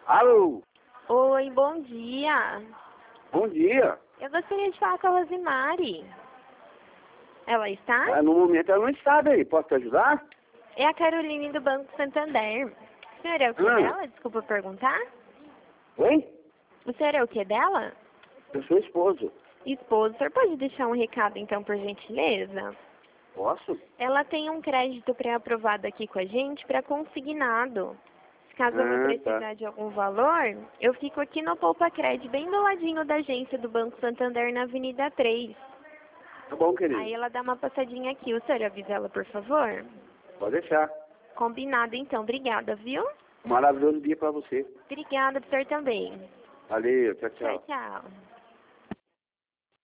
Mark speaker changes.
Speaker 1: Alô?
Speaker 2: Oi, bom dia.
Speaker 1: Bom dia.
Speaker 2: Eu gostaria de falar com a Rosimari. Ela está?
Speaker 1: No momento ela não está aí. Posso te ajudar?
Speaker 2: É a Caroline do Banco Santander. O senhor é o que dela? Desculpa perguntar.
Speaker 1: Oi?
Speaker 2: O senhor é o que dela?
Speaker 1: Eu sou esposo.
Speaker 2: Esposo. O senhor pode deixar um recado, então, por gentileza?
Speaker 1: Posso?
Speaker 2: Ela tem um crédito pré-aprovado aqui com a gente para consignado. Caso ela precisar de algum valor, eu fico aqui no Poupa Cred, bem do ladinho da agência do Banco Santander, na Avenida 3.
Speaker 1: Tá bom, querido.
Speaker 2: Aí ela dá uma passadinha aqui. O senhor avisa ela, por favor?
Speaker 1: Pode deixar.
Speaker 2: Combinado, então. Obrigada, viu?
Speaker 1: Um maravilhoso dia pra você.
Speaker 2: Obrigada pro senhor também.
Speaker 1: Valeu, tchau,
Speaker 2: Tchau,
Speaker 1: tchau.
Speaker 2: tchau.